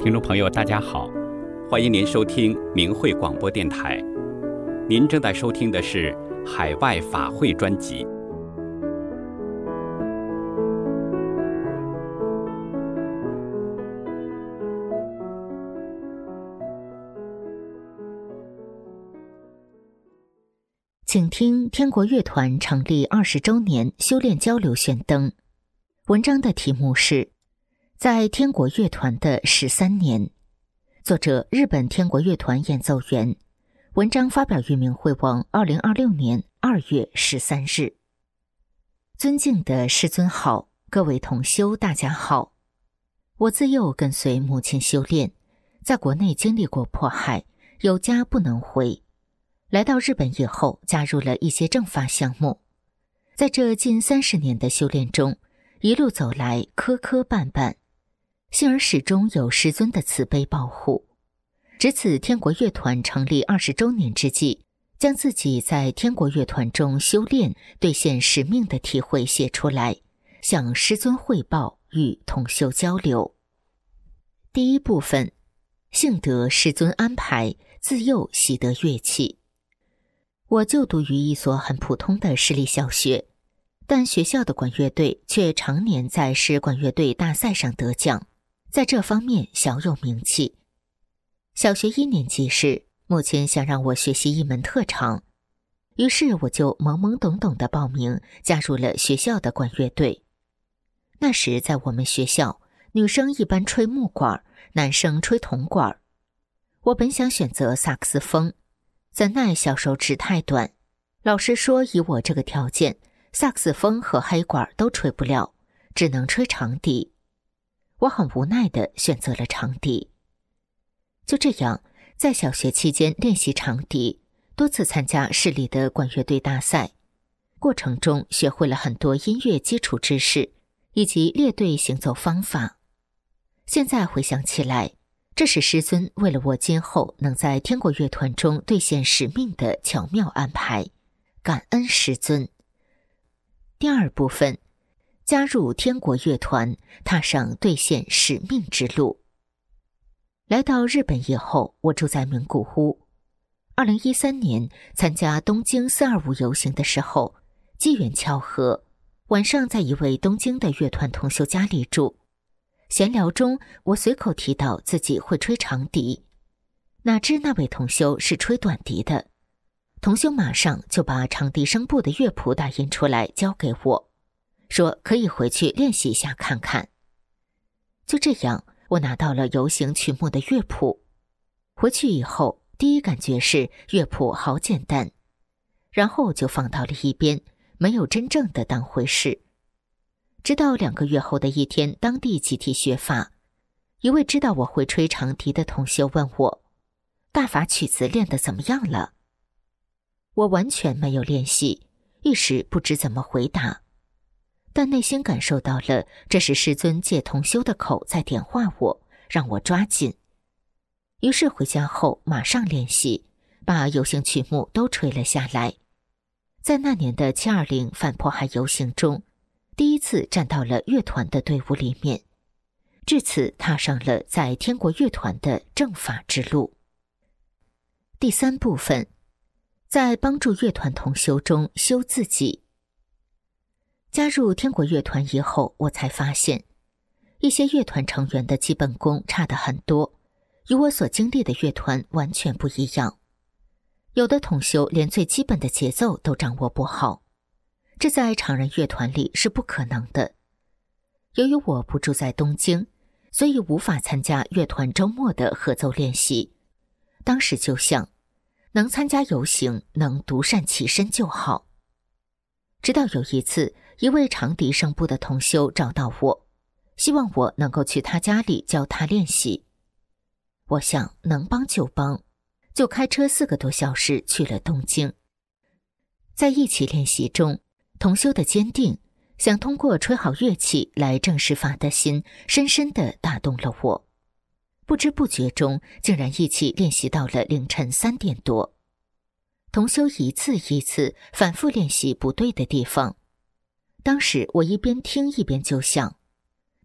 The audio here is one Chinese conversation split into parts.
听众朋友大家好，欢迎您收听明慧广播电台。您正在收听的是海外法会专辑。 请听天国乐团成立20周年修炼交流宣灯。文章的题目是在天国乐团的13年，作者日本天国乐团演奏员。文章发表于明慧网2026年2月13日。尊敬的师尊好，各位同修大家好。我自幼跟随母亲修炼，在国内经历过迫害，有家不能回。来到日本以后，加入了一些正法项目。在这近30年的修炼中，一路走来磕磕绊绊，幸而始终有师尊的慈悲保护。值此天国乐团成立20周年之际，将自己在天国乐团中修炼、兑现使命的体会写出来，向师尊汇报与同修交流。第一部分，幸得师尊安排，自幼习得乐器。我就读于一所很普通的私立小学，但学校的管乐队却常年在市管乐队大赛上得奖，在这方面小有名气。小学1年级时，母亲想让我学习一门特长，于是我就懵懵懂懂地报名加入了学校的管乐队。那时在我们学校，女生一般吹木管，男生吹铜管。我本想选择萨克斯风，怎奈小手指太短，老师说以我这个条件，萨克斯风和黑管都吹不了，只能吹长笛。我很无奈地选择了长笛。就这样，在小学期间练习长笛，多次参加市里的管乐队大赛，过程中学会了很多音乐基础知识以及列队行走方法。现在回想起来，这是师尊为了我今后能在天国乐团中兑现使命的巧妙安排，感恩师尊。第二部分，加入天国乐团，踏上兑现使命之路。来到日本以后，我住在名古屋。2013年参加东京425游行的时候，机缘巧合，晚上在一位东京的乐团同修家里住。闲聊中，我随口提到自己会吹长笛，哪知那位同修是吹短笛的。同修马上就把长笛声部的乐谱打印出来交给我，说可以回去练习一下看看。就这样，我拿到了游行曲目的乐谱。回去以后，第一感觉是乐谱好简单，然后就放到了一边，没有真正的当回事。直到2个月后的一天，当地集体学法，一位知道我会吹长笛的同修问我，大法曲子练得怎么样了？我完全没有练习，一时不知怎么回答，但内心感受到了这是师尊借同修的口在点化我，让我抓紧。于是回家后马上练习，把游行曲目都吹了下来。在那年的720反迫害游行中，第一次站到了乐团的队伍里面，至此踏上了在天国乐团的正法之路。第三部分，在帮助乐团同修中修自己。加入天国乐团以后，我才发现一些乐团成员的基本功差得很多，与我所经历的乐团完全不一样。有的同修连最基本的节奏都掌握不好，这在常人乐团里是不可能的。由于我不住在东京，所以无法参加乐团周末的合奏练习。当时就想，能参加游行，能独善其身就好。直到有一次，一位长笛声部的同修找到我，希望我能够去他家里教他练习。我想能帮就帮，就开车4个多小时去了东京。在一起练习中，同修的坚定，想通过吹好乐器来证实法的心，深深地打动了我。不知不觉中，竟然一起练习到了凌晨3点多。同修一次一次反复练习不对的地方。当时我一边听一边就想，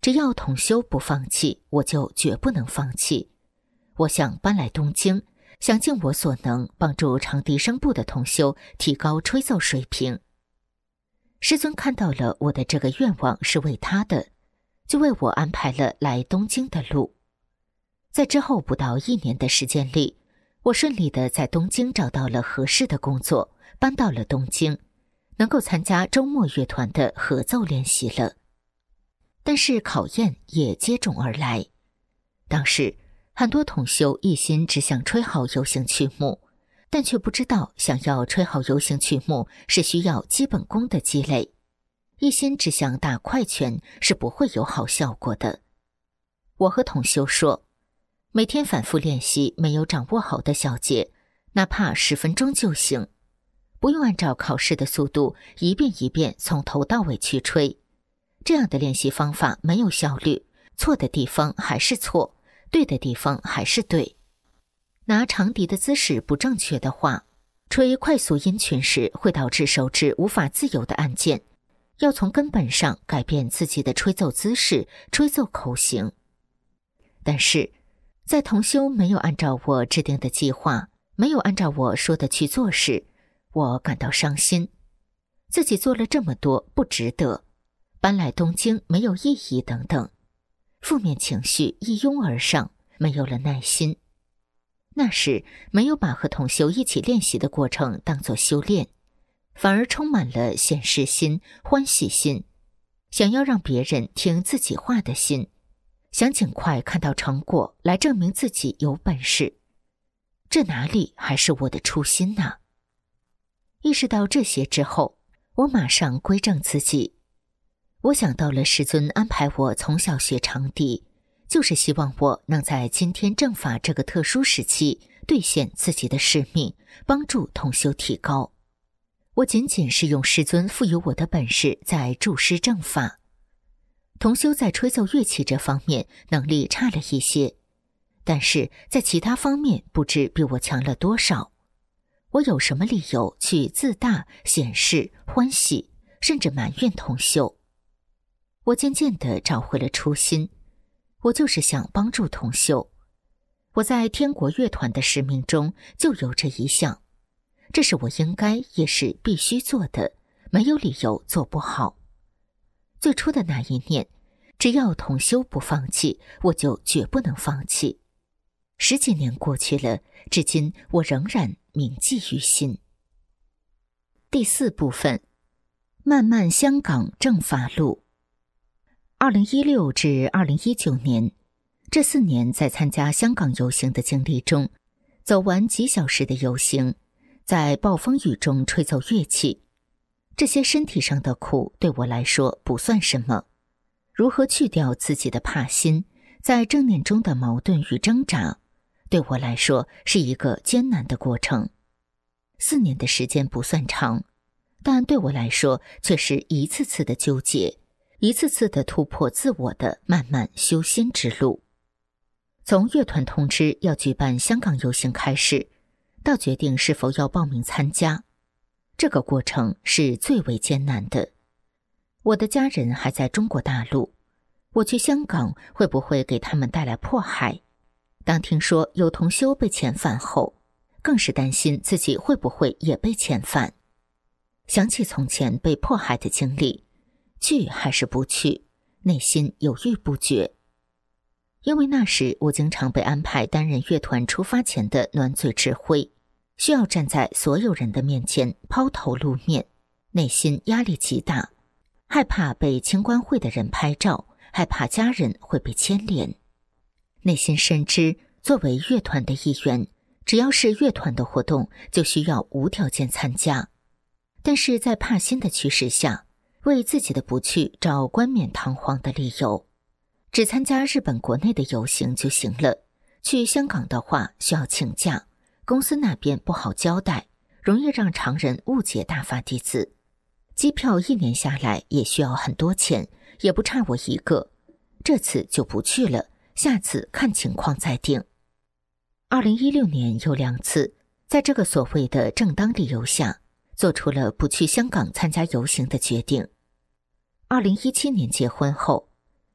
只要统修不放弃，我就绝不能放弃。我想搬来东京，想尽我所能帮助长笛声部的统修提高吹奏水平。师尊看到了我的这个愿望是为他的，就为我安排了来东京的路。在之后不到1年的时间里，我顺利地在东京找到了合适的工作，搬到了东京，能够参加周末乐团的合奏练习了。但是考验也接踵而来。当时很多统修一心只想吹好游行曲目，但却不知道想要吹好游行曲目是需要基本功的积累，一心只想打快拳是不会有好效果的。我和统修说，每天反复练习没有掌握好的小节，哪怕10分钟就行，不用按照考试的速度一遍一遍从头到尾去吹。这样的练习方法没有效率，错的地方还是错，对的地方还是对。拿长笛的姿势不正确的话，吹快速音群时会导致手指无法自由地按键，要从根本上改变自己的吹奏姿势、吹奏口型。但是在统修没有按照我制定的计划，没有按照我说的去做时，我感到伤心，自己做了这么多不值得，搬来东京没有意义等等，负面情绪一拥而上，没有了耐心。那时没有把和统修一起练习的过程当作修炼，反而充满了显示心、欢喜心，想要让别人听自己话的心，想尽快看到成果来证明自己有本事。这哪里还是我的初心呢？意识到这些之后，我马上归正自己。我想到了师尊安排我从小学长笛，就是希望我能在今天正法这个特殊时期兑现自己的使命，帮助统修提高。我仅仅是用师尊赋予我的本事在助师正法。统修在吹奏乐器这方面能力差了一些，但是在其他方面不知比我强了多少。我有什么理由去自大、显示、欢喜，甚至埋怨统修？我渐渐地找回了初心，我就是想帮助统修。我在天国乐团的使命中就有这一项，这是我应该也是必须做的，没有理由做不好。最初的那一念，只要统修不放弃，我就绝不能放弃。10几年过去了，至今我仍然铭记于心。第4部分，漫漫香港正法路。2016至2019年，这4年在参加香港游行的经历中，走完几小时的游行，在暴风雨中吹奏乐器，这些身体上的苦对我来说不算什么。如何去掉自己的怕心，在正念中的矛盾与挣扎，对我来说是一个艰难的过程。4年的时间不算长，但对我来说却是一次次的纠结，一次次的突破自我的漫漫修仙之路。从乐团通知要举办香港游行开始，到决定是否要报名参加，这个过程是最为艰难的。我的家人还在中国大陆，我去香港会不会给他们带来迫害？当听说有同修被遣返后，更是担心自己会不会也被遣返。想起从前被迫害的经历，去还是不去，内心犹豫不决。因为那时我经常被安排担任乐团出发前的暖嘴指挥，需要站在所有人的面前抛头露面，内心压力极大，害怕被青观会的人拍照，害怕家人会被牵连。内心深知作为乐团的一员，只要是乐团的活动就需要无条件参加，但是在怕心的驱使下，为自己的不去找冠冕堂皇的理由，只参加日本国内的游行就行了，去香港的话需要请假，公司那边不好交代，容易让常人误解大法弟子，机票1年下来也需要很多钱，也不差我一个，这次就不去了，下次看情况再定。2016年有2次，在这个所谓的正当理由下，做出了不去香港参加游行的决定。2017年结婚后，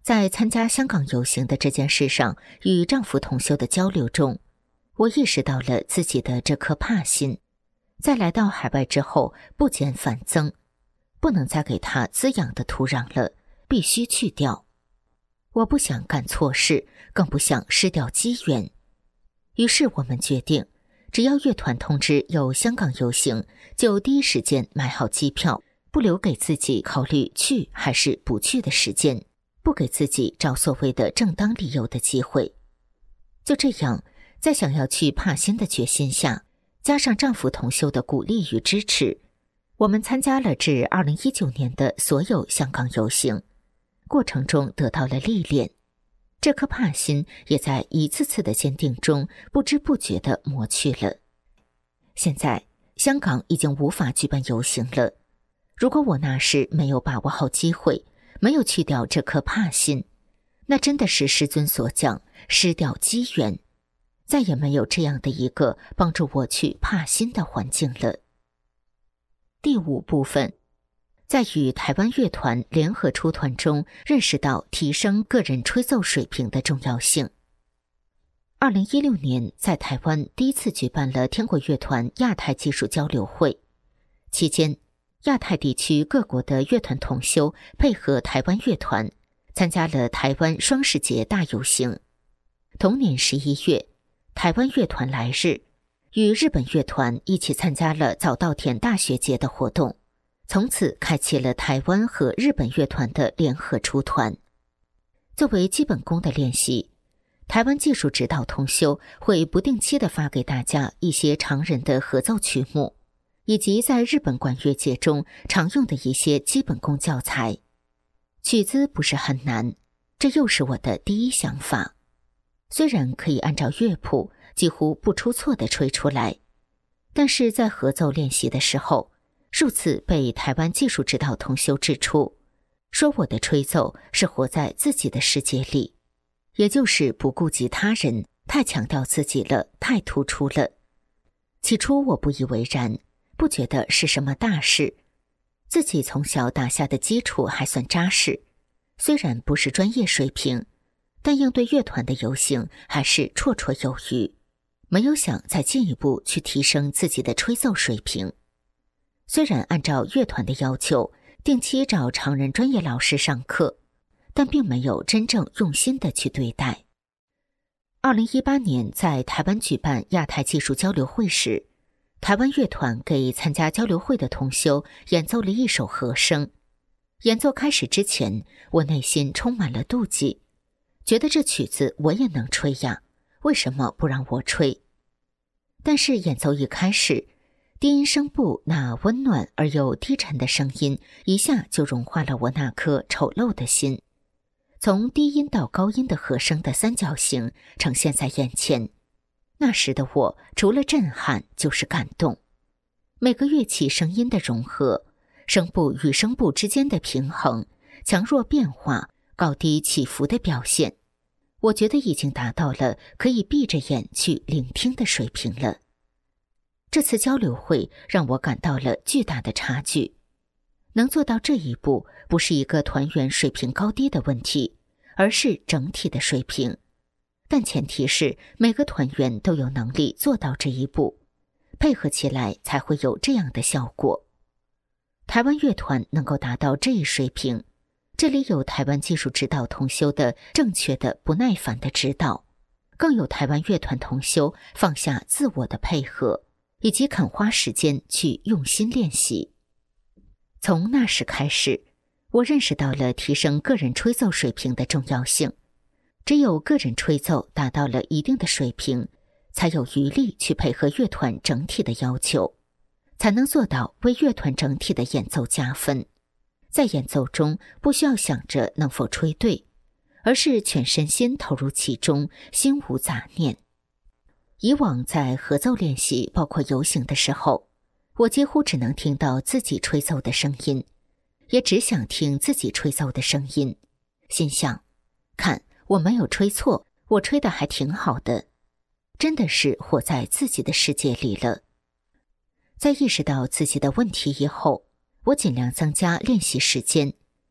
在参加香港游行的这件事上，与丈夫同修的交流中，我意识到了自己的这颗怕心，在来到海外之后不减反增，不能再给它滋养的土壤了，必须去掉。我不想干错事，更不想失掉机缘。于是我们决定，只要乐团通知有香港游行，就第一时间买好机票，不留给自己考虑去还是不去的时间，不给自己找所谓的正当理由的机会。就这样，在想要去帕辛的决心下，加上丈夫同修的鼓励与支持，我们参加了至2019年的所有香港游行，过程中得到了历练，这颗帕心也在一次次的坚定中不知不觉地磨去了。现在香港已经无法举办游行了，如果我那时没有把握好机会，没有去掉这颗帕心，那真的是师尊所讲，失掉机缘，再也没有这样的一个帮助我去帕心的环境了。第5部分，在与台湾乐团联合出团中认识到提升个人吹奏水平的重要性。2016年在台湾第一次举办了天国乐团亚太技术交流会，期间亚太地区各国的乐团同修配合台湾乐团参加了台湾双十节大游行。同年11月，台湾乐团来日与日本乐团一起参加了早稻田大学节的活动，从此开启了台湾和日本乐团的联合出团。作为基本功的练习，台湾技术指导同修会不定期地发给大家一些常人的合奏曲目，以及在日本管乐界中常用的一些基本功教材。曲子不是很难，这又是我的第一想法。虽然可以按照乐谱几乎不出错地吹出来，但是在合奏练习的时候，数次被台湾技术指导同修指出，说我的吹奏是活在自己的世界里，也就是不顾及他人，太强调自己了，太突出了。起初我不以为然，不觉得是什么大事，自己从小打下的基础还算扎实，虽然不是专业水平，但应对乐团的游行还是绰绰有余，没有想再进一步去提升自己的吹奏水平。虽然按照乐团的要求定期找常人专业老师上课，但并没有真正用心地去对待。2018年在台湾举办亚太技术交流会时，台湾乐团给参加交流会的同修演奏了一首和声。演奏开始之前，我内心充满了妒忌，觉得这曲子我也能吹呀，为什么不让我吹？但是演奏一开始，低音声部那温暖而又低沉的声音一下就融化了我那颗丑陋的心。从低音到高音的和声的三角形呈现在眼前，那时的我除了震撼就是感动。每个乐器声音的融合，声部与声部之间的平衡，强弱变化，高低起伏的表现，我觉得已经达到了可以闭着眼去聆听的水平了。这次交流会让我感到了巨大的差距。能做到这一步，不是一个团员水平高低的问题，而是整体的水平。但前提是每个团员都有能力做到这一步，配合起来才会有这样的效果。台湾乐团能够达到这一水平，这里有台湾技术指导同修的正确的不耐烦的指导，更有台湾乐团同修放下自我的配合，以及肯花时间去用心练习。从那时开始，我认识到了提升个人吹奏水平的重要性。只有个人吹奏达到了一定的水平，才有余力去配合乐团整体的要求，才能做到为乐团整体的演奏加分。在演奏中不需要想着能否吹对，而是全身心投入其中，心无杂念。以往在合奏练习包括游行的时候，我几乎只能听到自己吹奏的声音，也只想听自己吹奏的声音，心想，看，我没有吹错，我吹得还挺好的，真的是活在自己的世界里了。在意识到自己的问题以后，我尽量增加练习时间。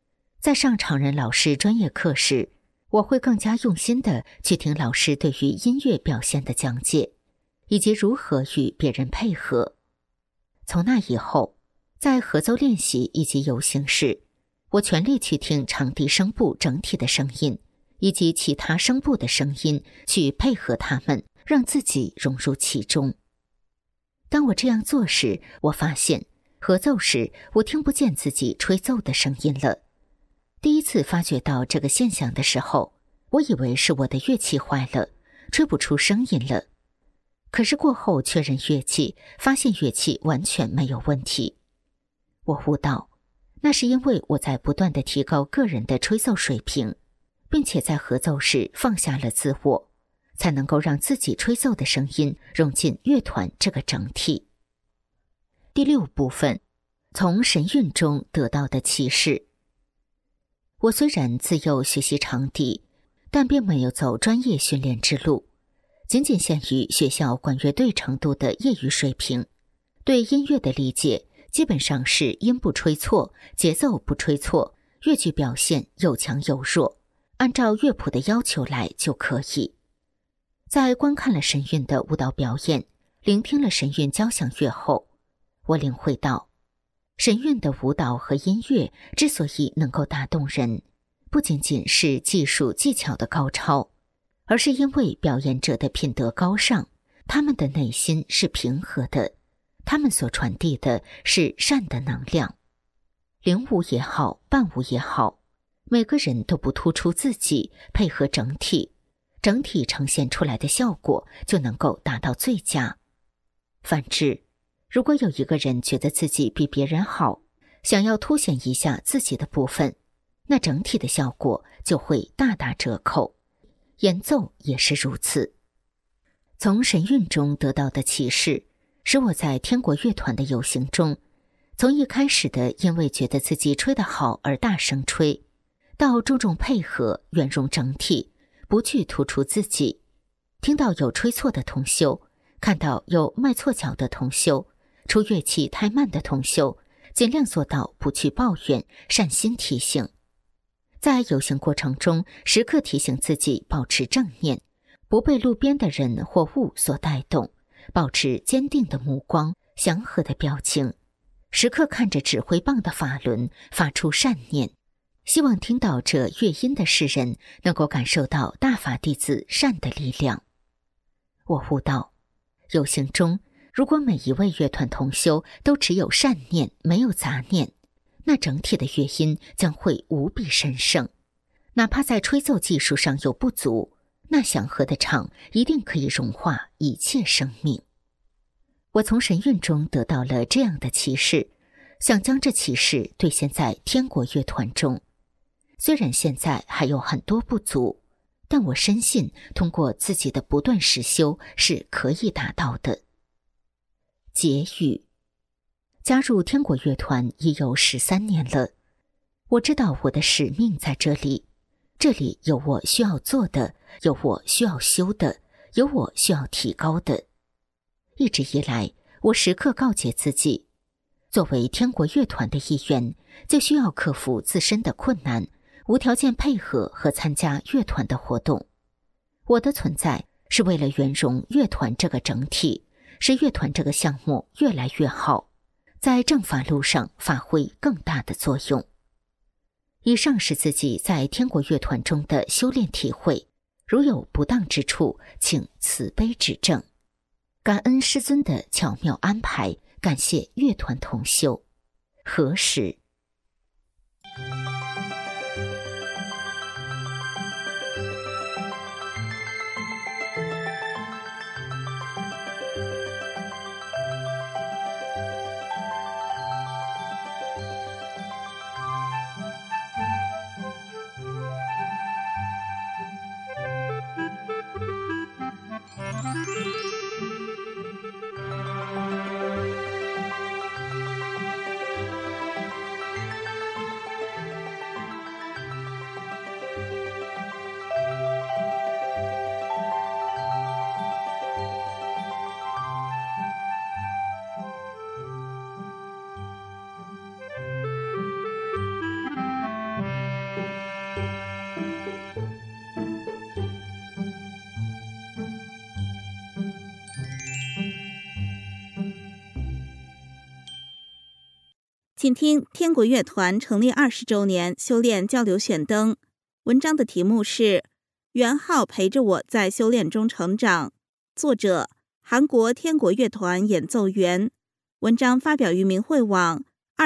在上常人老师专业课时，我会更加用心地去听老师对于音乐表现的讲解，以及如何与别人配合。从那以后，在合奏练习以及游行时，我全力去听长笛声部整体的声音，以及其他声部的声音，去配合它们，让自己融入其中。当我这样做时，我发现合奏时我听不见自己吹奏的声音了。第一次发觉到这个现象的时候，我以为是我的乐器坏了，吹不出声音了。可是过后确认乐器，发现乐器完全没有问题。我悟到，那是因为我在不断地提高个人的吹奏水平，并且在合奏时放下了自我，才能够让自己吹奏的声音融进乐团这个整体。第6部分，从神韵中得到的启示。我虽然自幼学习长笛，但并没有走专业训练之路，仅仅限于学校管乐队程度的业余水平。对音乐的理解基本上是音不吹错，节奏不吹错，乐句表现有强有弱，按照乐谱的要求来就可以。在观看了神韵的舞蹈表演，聆听了神韵交响乐后，我领会到神韵的舞蹈和音乐之所以能够打动人，不仅仅是技术技巧的高超，而是因为表演者的品德高尚，他们的内心是平和的，他们所传递的是善的能量。领舞也好，伴舞也好，每个人都不突出自己，配合整体，整体呈现出来的效果就能够达到最佳。反之，如果有一个人觉得自己比别人好，想要凸显一下自己的部分，那整体的效果就会大打折扣。演奏也是如此。从神韵中得到的启示，使我在天国乐团的游行中，从一开始的因为觉得自己吹得好而大声吹，到注重配合，圆融整体，不去突出自己。听到有吹错的同修，看到有迈错脚的同修，出乐器太慢的同修，尽量做到不去抱怨，善心提醒。在游行过程中，时刻提醒自己保持正念，不被路边的人或物所带动，保持坚定的目光，祥和的表情，时刻看着指挥棒的法轮，发出善念。希望听到这乐音的世人能够感受到大法弟子善的力量。我悟道，游行中如果每一位乐团同修都只有善念，没有杂念，那整体的乐音将会无比神圣。哪怕在吹奏技术上有不足，那祥和的唱一定可以融化一切生命。我从神韵中得到了这样的启示，想将这启示兑现在天国乐团中。虽然现在还有很多不足，但我深信通过自己的不断实修是可以达到的。结语：加入天国乐团已有13年了，我知道我的使命在这里，这里有我需要做的，有我需要修的，有我需要提高的。一直以来，我时刻告诫自己，作为天国乐团的一员，就需要克服自身的困难，无条件配合和参加乐团的活动。我的存在是为了圆融乐团这个整体，使乐团这个项目越来越好，在正法路上发挥更大的作用。以上是自己在天国乐团中的修炼体会，如有不当之处，请慈悲指正。感恩师尊的巧妙安排，感谢乐团同修。何时？ 请听天国乐团成立20周年修炼交流选灯。文章的题目是元浩陪着我在修炼中成长，作者韩国天国乐团演奏员。文章发表于明慧网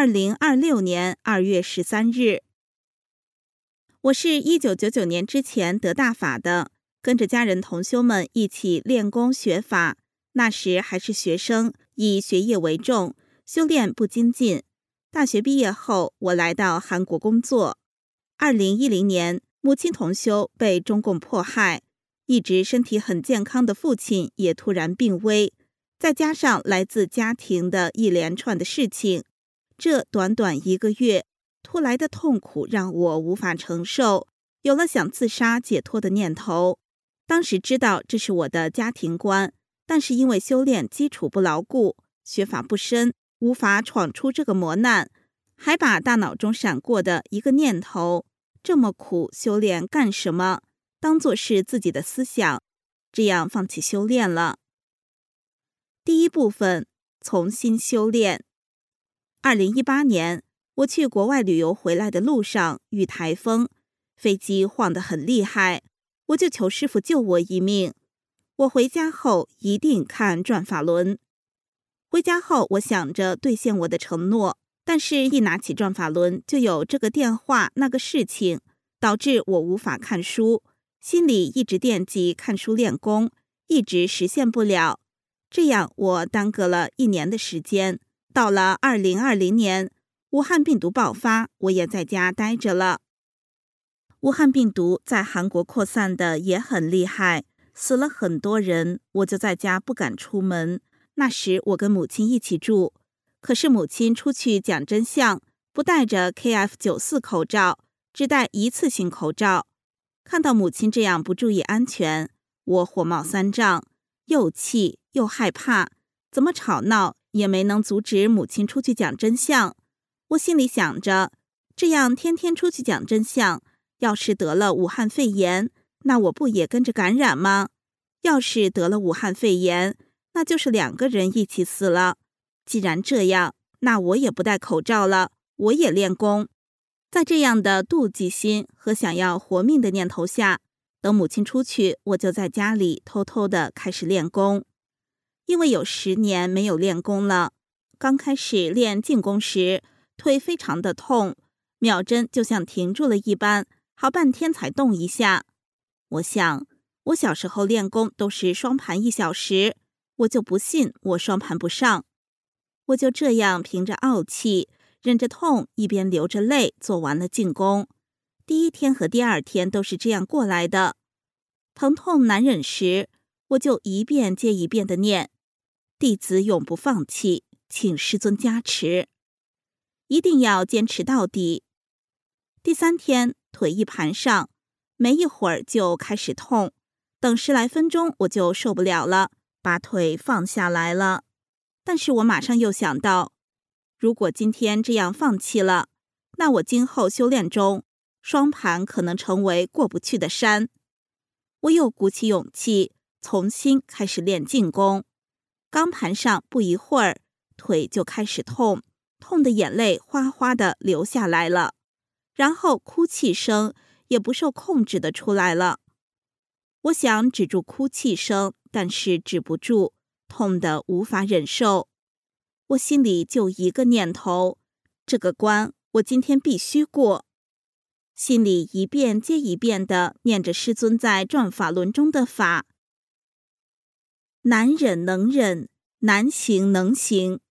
2026年2月13日。我是1999年之前得大法的，跟着家人同修们一起练功学法，那时还是学生，以学业为重，修炼不精进。大学毕业后，我来到韩国工作。2010年，母亲同修被中共迫害，一直身体很健康的父亲也突然病危，再加上来自家庭的一连串的事情，这短短1个月，突来的痛苦让我无法承受，有了想自杀解脱的念头。当时知道这是我的家庭观，但是因为修炼基础不牢固，学法不深，无法闯出这个磨难，还把大脑中闪过的一个念头，这么苦修炼干什么，当作是自己的思想，这样放弃修炼了。第一部分，重新修炼。2018年，我去国外旅游回来的路上遇台风，飞机晃得很厉害，我就求师父救我一命。我回家后一定看转法轮。回家后，我想着兑现我的承诺，但是一拿起转法轮就有这个电话那个事情，导致我无法看书，心里一直惦记看书练功，一直实现不了。这样我耽搁了1年的时间。到了2020年，武汉病毒爆发，我也在家待着了。武汉病毒在韩国扩散的也很厉害，死了很多人，我就在家不敢出门。那时我跟母亲一起住，可是母亲出去讲真相，不戴着 KF94 口罩，只戴一次性口罩。看到母亲这样不注意安全，我火冒三丈，又气又害怕，怎么吵闹也没能阻止母亲出去讲真相。我心里想着，这样天天出去讲真相，要是得了武汉肺炎，那我不也跟着感染吗？要是得了武汉肺炎，那就是2个人一起死了。既然这样，那我也不戴口罩了，我也练功。在这样的妒忌心和想要活命的念头下，等母亲出去，我就在家里偷偷的开始练功。因为有10年没有练功了，刚开始练静功时，腿非常的痛，秒针就像停住了一般，好半天才动一下。我想，我小时候练功都是双盘1小时，我就不信我双盘不上。我就这样凭着傲气，忍着痛，一边流着泪做完了静功。第1天和第2天都是这样过来的。疼痛难忍时，我就一遍接一遍的念，弟子永不放弃，请师尊加持，一定要坚持到底。第3天，腿一盘上，没一会儿就开始痛，等10来分钟我就受不了了，把腿放下来了。但是我马上又想到，如果今天这样放弃了，那我今后修炼中，双盘可能成为过不去的山。我又鼓起勇气，重新开始练静功。刚盘上不一会儿，腿就开始痛，痛的眼泪哗哗的流下来了，然后哭泣声也不受控制的出来了。我想止住哭泣声，但是止不住，痛得无法忍受。我心里就一个念头，这个关我今天必须过。心里一遍接一遍地念着师尊在转法轮中的法，难忍能忍，难行能行。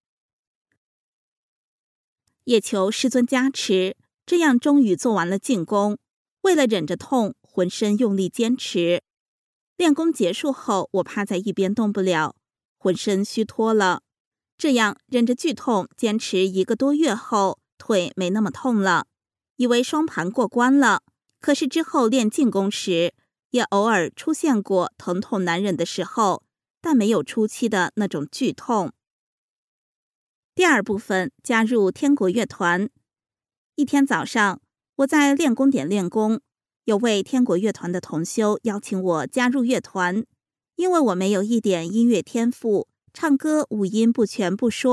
也求师尊加持，这样终于做完了静功。为了忍着痛，浑身用力坚持。练功结束后，我趴在一边动不了，浑身虚脱了。这样忍着剧痛坚持1个多月后，腿没那么痛了，以为双盘过关了。可是之后练静功时，也偶尔出现过疼痛难忍的时候，但没有初期的那种剧痛。第2部分，加入天国乐团。一天早上，我在练功点练功，有位天国乐团的同修邀请我加入乐团。因为我没有一点音乐天赋，唱歌五音不全不说，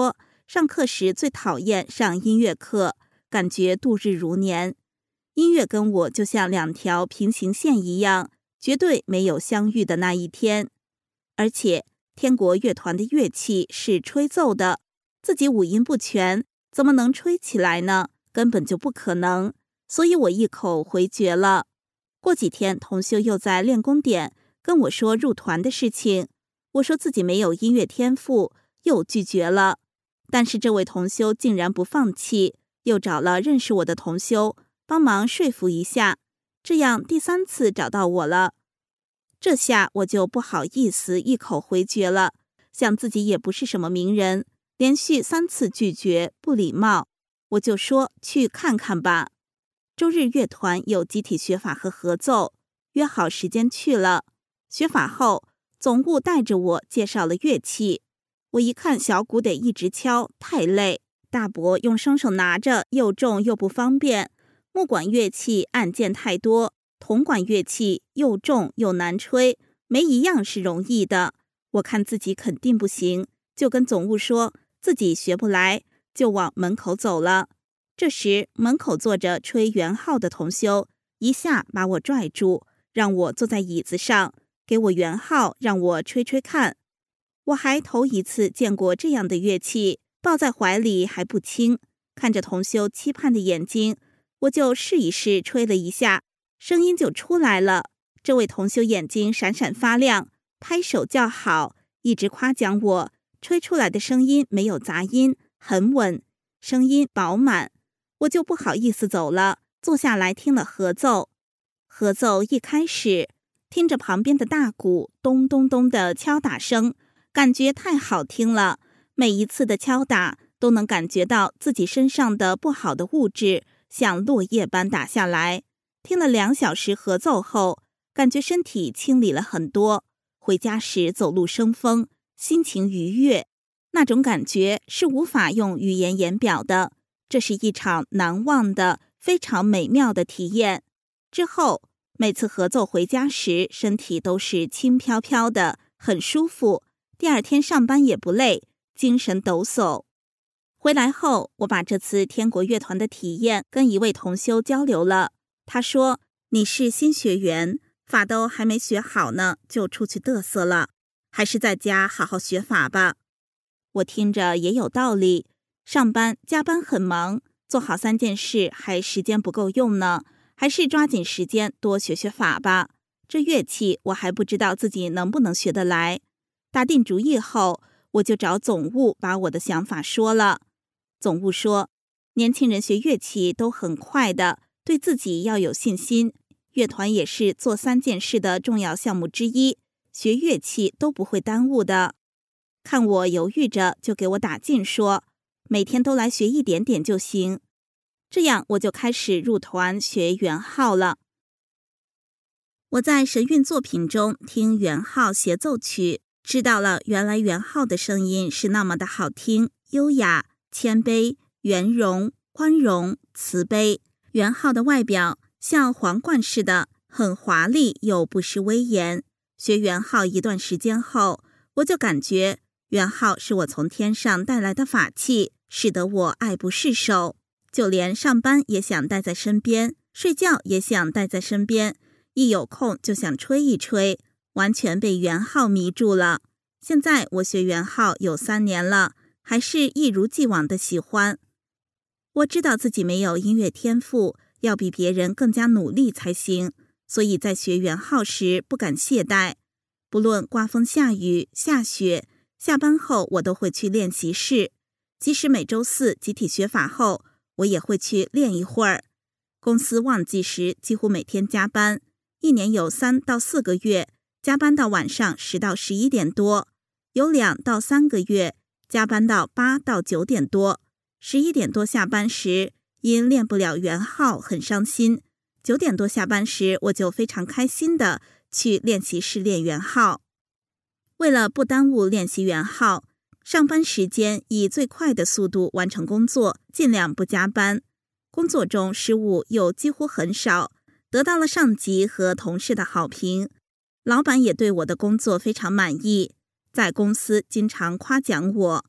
上课时最讨厌上音乐课，感觉度日如年。音乐跟我就像两条平行线一样，绝对没有相遇的那一天。而且天国乐团的乐器是吹奏的，自己五音不全，怎么能吹起来呢？根本就不可能。所以我一口回绝了。过几天同修又在练功点跟我说入团的事情，我说自己没有音乐天赋，又拒绝了。但是这位同修竟然不放弃，又找了认识我的同修帮忙说服一下，这样第3次找到我了。这下我就不好意思一口回绝了，想自己也不是什么名人，连续3次拒绝不礼貌，我就说去看看吧。周日乐团有集体学法和合奏，约好时间去了。学法后，总务带着我介绍了乐器。我一看小鼓得一直敲，太累，大钹用双手拿着又重又不方便，木管乐器按键太多，铜管乐器又重又难吹，没一样是容易的。我看自己肯定不行，就跟总务说自己学不来，就往门口走了。这时门口坐着吹圆号的同修一下把我拽住，让我坐在椅子上，给我圆号让我吹吹看。我还头一次见过这样的乐器，抱在怀里还不轻，看着同修期盼的眼睛，我就试一试吹了一下，声音就出来了。这位同修眼睛闪闪发亮，拍手叫好，一直夸奖我吹出来的声音没有杂音，很稳，声音饱满。我就不好意思走了，坐下来听了合奏。合奏一开始，听着旁边的大鼓咚咚咚的敲打声，感觉太好听了，每一次的敲打都能感觉到自己身上的不好的物质像落叶般打下来。听了2小时合奏后，感觉身体清理了很多，回家时走路生风，心情愉悦，那种感觉是无法用语言言表的。这是一场难忘的、非常美妙的体验。之后，每次合奏回家时，身体都是轻飘飘的，很舒服。第2天上班也不累，精神抖擞。回来后，我把这次天国乐团的体验跟一位同修交流了。他说：“你是新学员，法都还没学好呢，就出去嘚瑟了，还是在家好好学法吧。”我听着也有道理。上班加班很忙，做好3件事还时间不够用呢，还是抓紧时间多学学法吧。这乐器我还不知道自己能不能学得来。打定主意后，我就找总务把我的想法说了。总务说，年轻人学乐器都很快的，对自己要有信心。乐团也是做3件事的重要项目之一，学乐器都不会耽误的。看我犹豫着，就给我打劲说，每天都来学一点点就行。这样我就开始入团学圆号了。我在神韵作品中听圆号协奏曲，知道了原来圆号的声音是那么的好听，优雅、谦卑、圆融、宽容、慈悲。圆号的外表像皇冠似的，很华丽又不失威严。学圆号一段时间后，我就感觉圆号是我从天上带来的法器，使得我爱不释手，就连上班也想带在身边，睡觉也想带在身边，一有空就想吹一吹，完全被圆号迷住了。现在我学圆号有3年了，还是一如既往的喜欢。我知道自己没有音乐天赋，要比别人更加努力才行，所以在学圆号时不敢懈怠。不论刮风下雨下雪，下班后我都会去练习室，即使每周4集体学法后，我也会去练一会儿。公司旺季时几乎每天加班，一年有3到4个月加班到晚上10到11点多，有2到3个月加班到8到9点多。11点多下班时，因练不了圆号很伤心，9点多下班时，我就非常开心的去练习室练圆号。为了不耽误练习圆号，上班时间以最快的速度完成工作，尽量不加班。工作中失误又几乎很少，得到了上级和同事的好评。老板也对我的工作非常满意，在公司经常夸奖我。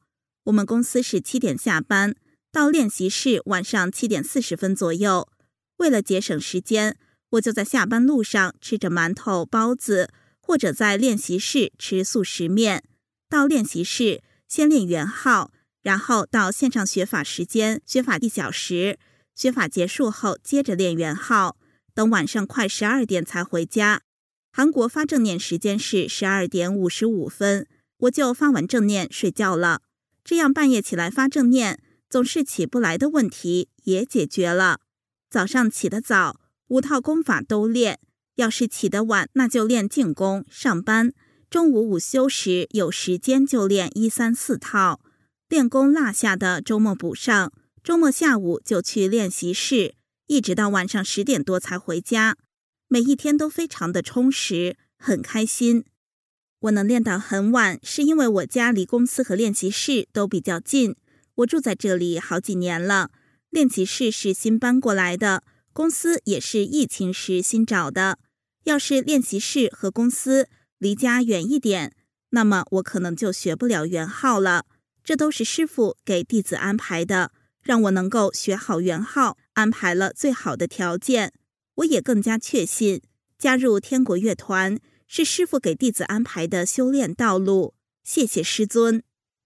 我们公司是7点下班，到练习室晚上7点40分左右。为了节省时间，我就在下班路上吃着馒头、包子，或者在练习室吃速食面。到练习室先练圆号，然后到线上学法时间学法1小时，学法结束后接着练圆号，等晚上快12点才回家。韩国发正念时间是12点55分，我就发完正念睡觉了。这样半夜起来发正念，总是起不来的问题也解决了。早上起得早，5套功法都练，要是起得晚，那就练静功上班。中午午休时有时间就练1、3、4套，练功落下的周末补上，周末下午就去练习室，一直到晚上10点多才回家。每一天都非常的充实，很开心。我能练到很晚，是因为我家离公司和练习室都比较近，我住在这里好几年了。练习室是新搬过来的，公司也是疫情时新找的。要是练习室和公司离家远一点，那么我可能就学不了圆号了。这都是师父给弟子安排的，让我能够学好圆号，安排了最好的条件。我也更加确信，加入天国乐团是师父给弟子安排的修炼道路。谢谢师尊。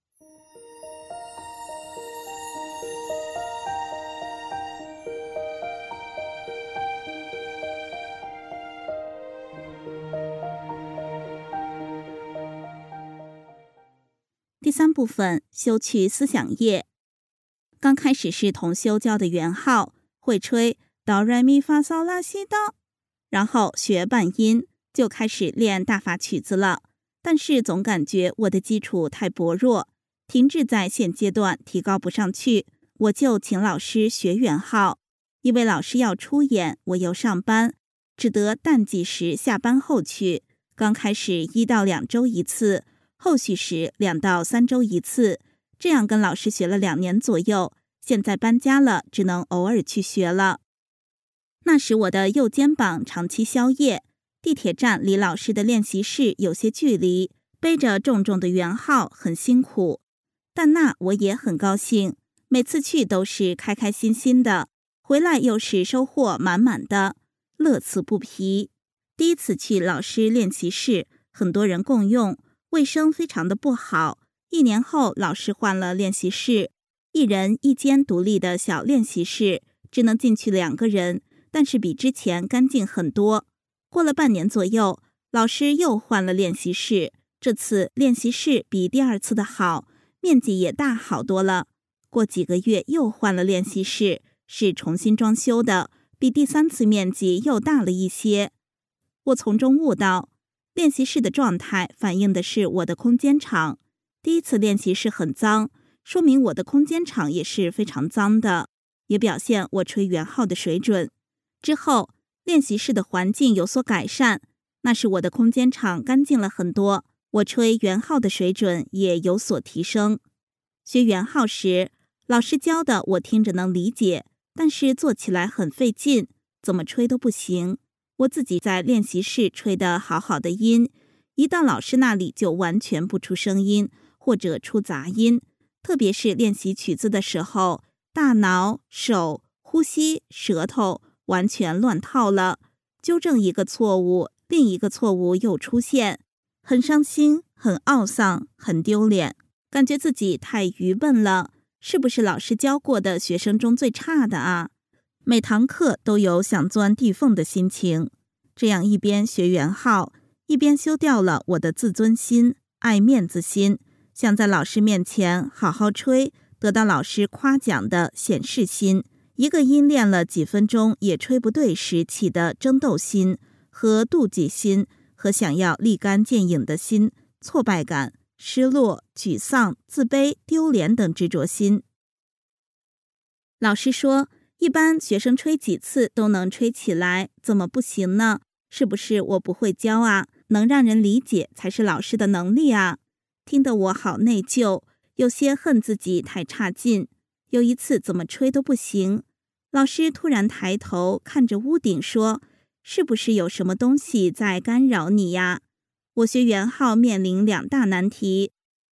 第3部分，修去思想业。刚开始是同修教的圆号，会吹哆来咪发嗦拉西哆，然后学半音，就开始练大法曲子了。但是总感觉我的基础太薄弱，停滞在现阶段，提高不上去，我就请老师学圆号。因为老师要出演，我又上班，只得淡季时下班后去。刚开始1到2周一次，后续时2到3周一次，这样跟老师学了2年左右。现在搬家了，只能偶尔去学了。那时我的右肩膀长期宵夜，地铁站离老师的练习室有些距离，背着重重的圆号很辛苦，但那我也很高兴，每次去都是开开心心的，回来又是收获满满的，乐此不疲。第一次去老师练习室，很多人共用，卫生非常的不好。1年后，老师换了练习室，一人一间独立的小练习室，只能进去2个人，但是比之前干净很多。过了半年左右，老师又换了练习室，这次练习室比第2次的好，面积也大好多了。过几个月又换了练习室，是重新装修的，比第3次面积又大了一些。我从中悟到，练习室的状态反映的是我的空间场。第1次练习室很脏，说明我的空间场也是非常脏的，也表现我吹圆号的水准。之后练习室的环境有所改善，那是我的空间场干净了很多，我吹圆号的水准也有所提升。学圆号时，老师教的我听着能理解，但是做起来很费劲，怎么吹都不行。我自己在练习室吹得好好的音，一到老师那里就完全不出声音，或者出杂音。特别是练习曲子的时候，大脑、手、呼吸、舌头完全乱套了，纠正一个错误，另一个错误又出现，很伤心，很懊丧，很丢脸，感觉自己太愚笨了，是不是老师教过的学生中最差的啊？每堂课都有想钻地缝的心情，这样一边学圆号，一边修掉了我的自尊心、爱面子心，想在老师面前好好吹，得到老师夸奖的显示心，一个音练了几分钟也吹不对时起的争斗心和妒忌心，和想要立竿见影的心，挫败感、失落、沮丧、自卑、丢脸等执着心。老师说，一般学生吹几次都能吹起来，怎么不行呢？是不是我不会教啊？能让人理解才是老师的能力啊！听得我好内疚，有些恨自己太差劲。有一次怎么吹都不行，老师突然抬头看着屋顶说，是不是有什么东西在干扰你呀？我学圆号面临2大难题，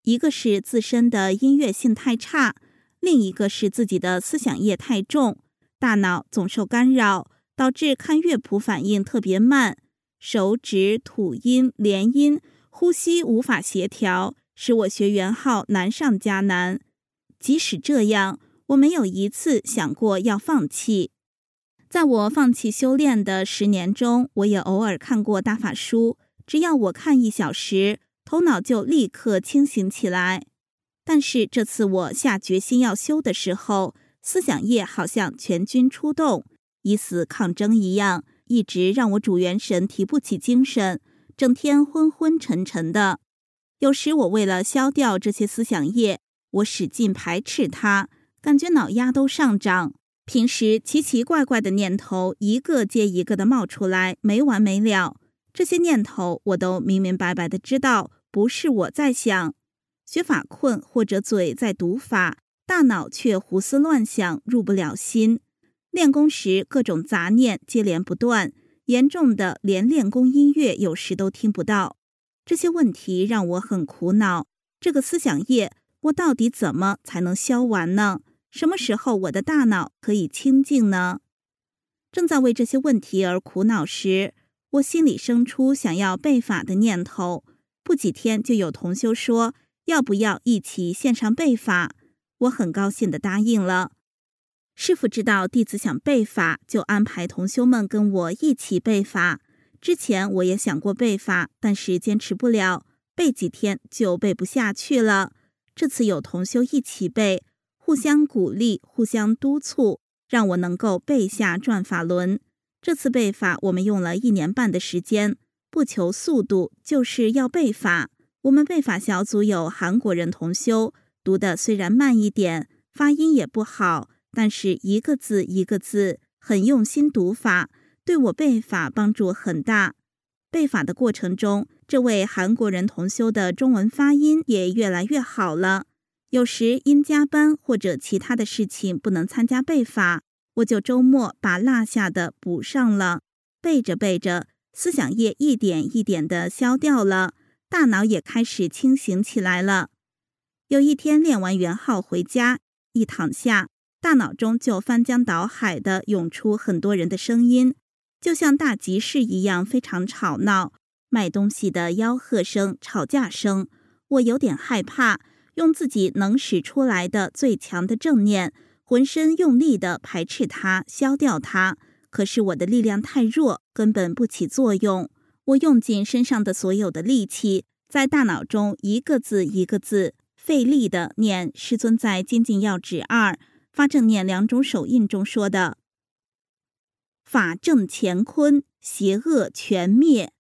一个是自身的音乐性太差，另一个是自己的思想业太重，大脑总受干扰，导致看乐谱反应特别慢，手指、吐音、连音、呼吸无法协调，使我学圆号难上加难。即使这样，我没有一次想过要放弃。在我放弃修炼的10年中，我也偶尔看过大法书，只要我看1小时，头脑就立刻清醒起来。但是这次我下决心要修的时候，思想业好像全军出动，以死抗争一样，一直让我主元神提不起精神，整天昏昏沉沉的。有时我为了消掉这些思想业，我使劲排斥它，感觉脑压都上涨。平时奇奇怪怪的念头一个接一个的冒出来，没完没了。这些念头我都明明白白的知道不是我在想，学法困或者嘴在读法，大脑却胡思乱想，入不了心。练功时各种杂念接连不断，严重的连练功音乐有时都听不到。这些问题让我很苦恼，这个思想业我到底怎么才能消完呢？什么时候我的大脑可以清静呢？正在为这些问题而苦恼时，我心里生出想要背法的念头。不几天就有同修说要不要一起线上背法，我很高兴地答应了。师父知道弟子想背法，就安排同修们跟我一起背法。之前我也想过背法，但是坚持不了，背几天就背不下去了。这次有同修一起背，互相鼓励，互相督促，让我能够背下转法轮。这次背法我们用了1年半的时间，不求速度，就是要背法。我们背法小组有韩国人同修，读的虽然慢一点，发音也不好，但是一个字一个字很用心读法，对我背法帮助很大。背法的过程中，这位韩国人同修的中文发音也越来越好了。有时因加班或者其他的事情不能参加背法，我就周末把落下的补上了。背着背着，思想业一点一点的消掉了，大脑也开始清醒起来了。有一天练完圆号回家，一躺下，大脑中就翻江倒海的涌出很多人的声音，就像大集市一样非常吵闹，卖东西的吆喝声、吵架声。我有点害怕，用自己能使出来的最强的正念，浑身用力的排斥它，消掉它。可是我的力量太弱，根本不起作用。我用尽身上的所有的力气，在大脑中一个字一个字费力的念师尊在《精进要旨2发正念2种手印中说的：法正乾坤，邪恶全灭。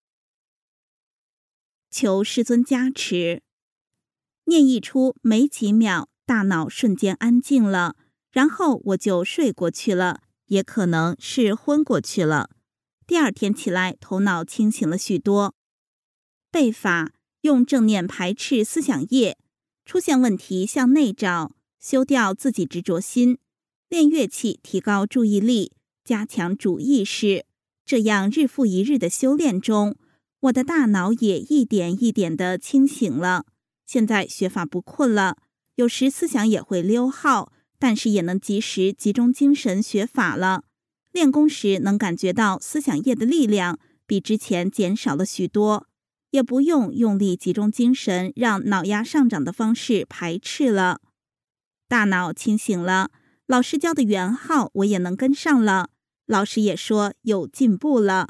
求师尊加持。念一出没几秒，大脑瞬间安静了，然后我就睡过去了，也可能是昏过去了。第二天起来，头脑清醒了许多。背法用正念排斥思想业，出现问题向内找，修掉自己执着心。练乐器提高注意力，加强主意识，这样日复一日的修炼中，我的大脑也一点一点的清醒了。现在学法不困了，有时思想也会溜号，但是也能及时集中精神学法了。练功时能感觉到思想业的力量比之前减少了许多，也不用用力集中精神让脑压上涨的方式排斥了。大脑清醒了，老师教的圆号我也能跟上了，老师也说有进步了。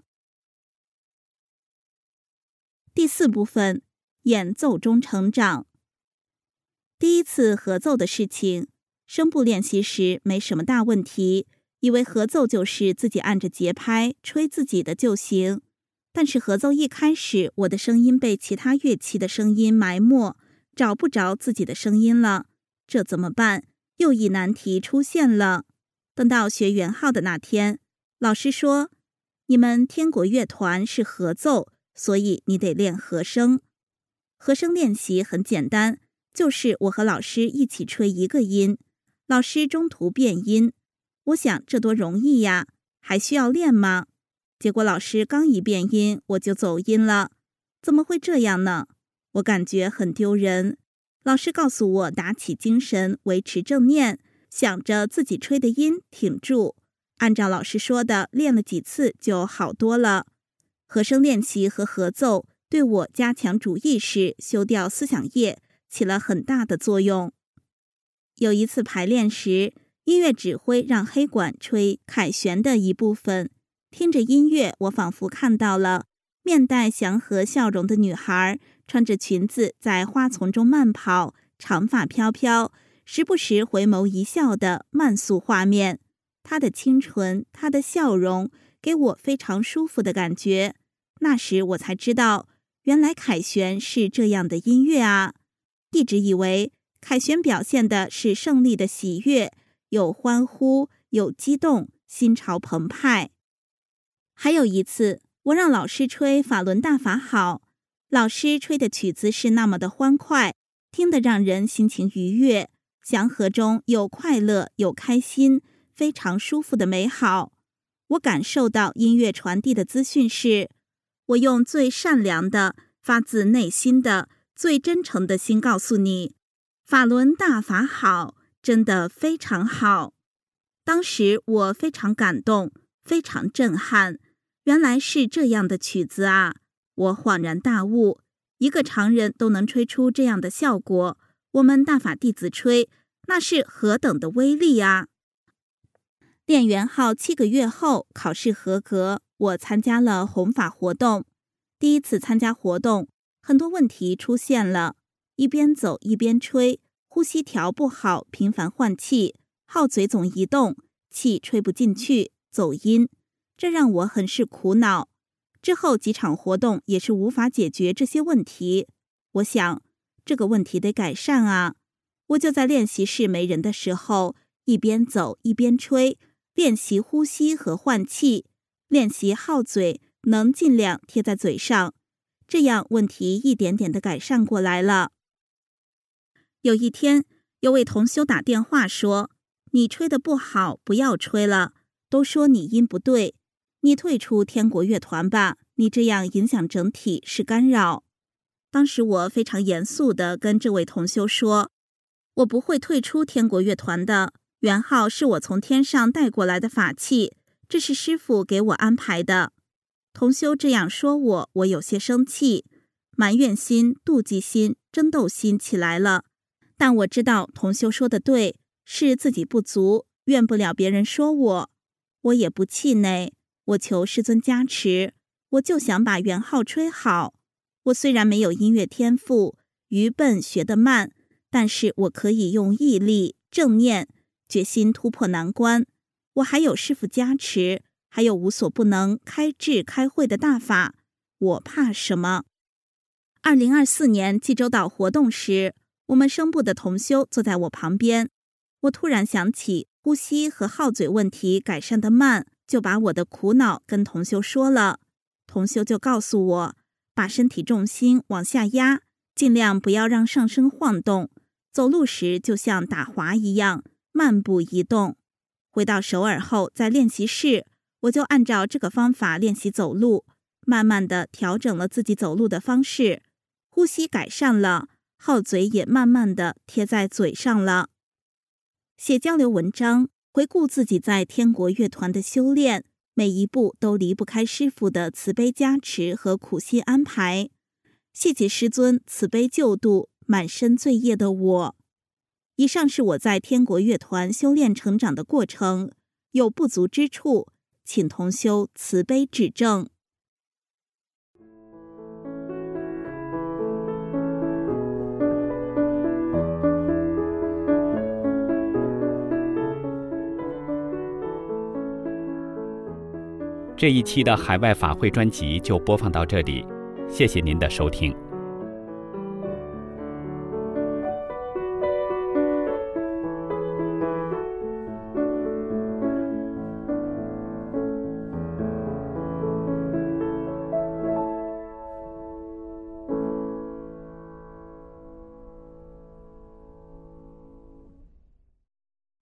第4部分，演奏中成长。第一次合奏的事情，声部练习时没什么大问题，以为合奏就是自己按着节拍吹自己的就行。但是合奏一开始，我的声音被其他乐器的声音埋没，找不着自己的声音了，这怎么办？又一难题出现了。等到学圆号的那天，老师说，你们天国乐团是合奏，所以你得练和声。和声练习很简单，就是我和老师一起吹一个音，老师中途变音。我想这多容易呀，还需要练吗？结果老师刚一变音，我就走音了。怎么会这样呢？我感觉很丢人， 老师告诉我打起精神，维持正念，想着自己吹的音挺住，按照老师说的练了几次就好多了。和声练习和合奏对我加强主意识、修掉思想业起了很大的作用。有一次排练时，音乐指挥让黑管吹凯旋的一部分，听着音乐，我仿佛看到了面带祥和笑容的女孩，穿着裙子在花丛中慢跑，长发飘飘，时不时回眸一笑的慢速画面。她的清纯，她的笑容，给我非常舒服的感觉。那时我才知道，原来凯旋是这样的音乐啊！一直以为凯旋表现的是胜利的喜悦，有欢呼，有激动，心潮澎湃。还有一次，我让老师吹法轮大法好，老师吹的曲子是那么的欢快，听得让人心情愉悦，祥和中有快乐，有开心，非常舒服的美好。我感受到音乐传递的资讯是，我用最善良的、发自内心的、最真诚的心告诉你，法轮大法好，真的非常好。当时我非常感动，非常震撼，原来是这样的曲子啊！我恍然大悟，一个常人都能吹出这样的效果，我们大法弟子吹，那是何等的威力啊！练元号7个月后，考试合格，我参加了弘法活动。第一次参加活动，很多问题出现了，一边走一边吹，呼吸调不好，频繁换气，号嘴总移动，气吹不进去，走音，这让我很是苦恼。之后几场活动也是无法解决这些问题。我想，这个问题得改善啊！我就在练习室没人的时候，一边走一边吹，练习呼吸和换气，练习号嘴能尽量贴在嘴上，这样问题一点点的改善过来了。有一天，有位同修打电话说，你吹得不好，不要吹了，都说你音不对，你退出天国乐团吧，你这样影响整体是干扰。当时我非常严肃地跟这位同修说，我不会退出天国乐团的，元号是我从天上带过来的法器，这是师父给我安排的。同修这样说我，我有些生气，埋怨心、妒忌心、争斗心起来了。但我知道同修说的对，是自己不足，怨不了别人说我。我也不气馁，我求师尊加持，我就想把元号吹好。我虽然没有音乐天赋，愚笨学得慢，但是我可以用毅力、正念、决心突破难关。我还有师父加持，还有无所不能开智开慧的大法，我怕什么？2024年济州岛活动时，我们声部的同修坐在我旁边，我突然想起呼吸和号嘴问题改善得慢，就把我的苦恼跟同修说了。同修就告诉我，把身体重心往下压，尽量不要让上身晃动，走路时就像打滑一样，慢步移动。回到首尔后，在练习室，我就按照这个方法练习走路，慢慢地调整了自己走路的方式，呼吸改善了，号嘴也慢慢地贴在嘴上了。写交流文章，回顾自己在天国乐团的修炼，每一步都离不开师父的慈悲加持和苦心安排。谢谢师尊慈悲救度满身罪业的我。以上是我在天国乐团修炼成长的过程，有不足之处，请同修慈悲指正。 这一期的海外法会专辑就播放到这里，谢谢您的收听。